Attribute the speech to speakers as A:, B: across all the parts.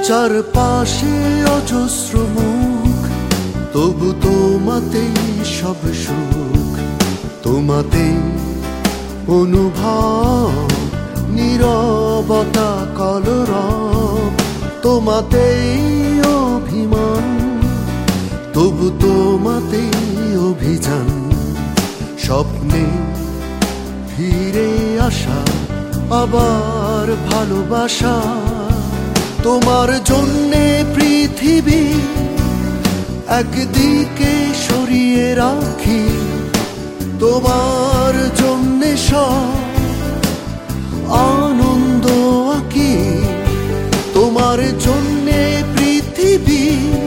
A: চারপাশে অজস্র মুখ, তবু তোমাতেই সব সুখ, তোমাতেই অনুভব নীরবতা কলরব, তোমাতেই অভিমান, তবু তোমাতেই অভিযান, স্বপ্নে ফিরে আসা আবার ভালোবাসা, তোমার জন্যে পৃথিবী একদিকে সরিয়ে রাখি, তোমার জন্যে সব আনন্দ আঁকি, তোমার জন্যে পৃথিবী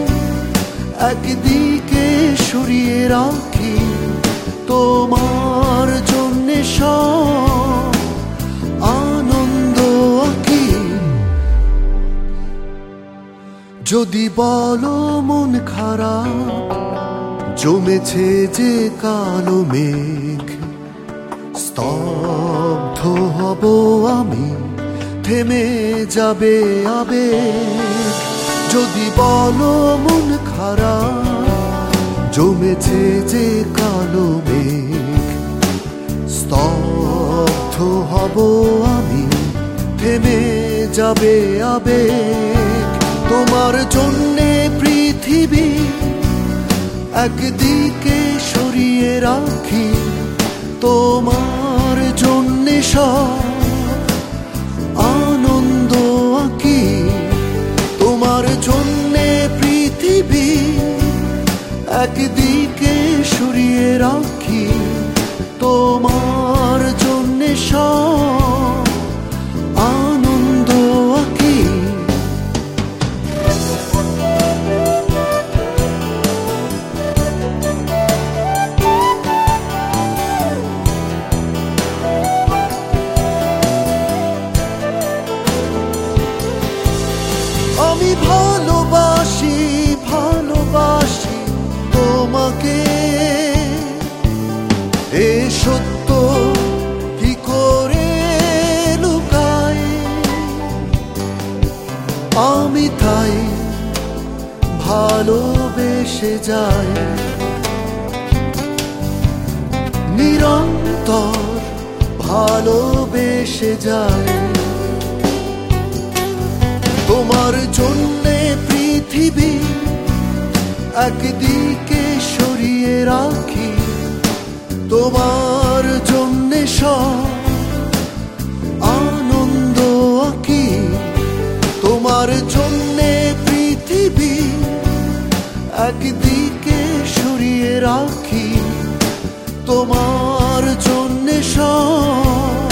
A: একদিকে সরিয়ে রাখি, তোমার জন্যে সব আনন্দ আঁকি। যদি বলো মন খারাপ, জমেছে যে কালো মেঘ, স্তব্ধ হব আমি, থেমে যাবে আবেগ। যদি বলো মন খারাপ, জমেছে যে কালো মেঘ, স্তব্ধ হব আমি, থেমে যাবে আবেগ। তোমার জন্যে পৃথিবী একদিকে সরিয়ে রাখি, তোমার জন্যে সব আনন্দ আঁকি, তোমার জন্যে পৃথিবী একদিকে সরিয়ে রাখি, তোমার জন্যে সব আনন্দ আঁকি। আমি ভালোবাসি ভালোবাসি তোমাকে, এ সত্য কি করে লুকাই, আমি তাই ভালোবেসে যাই, নিরন্তর ভালোবেসে যাই। তোমার জন্যে পৃথিবী একদিকে সরিয়ে রাখি, তোমার জন্যে সব আনন্দ আঁকি, তোমার জন্যে পৃথিবী একদিকে সরিয়ে রাখি, তোমার জন্যে সব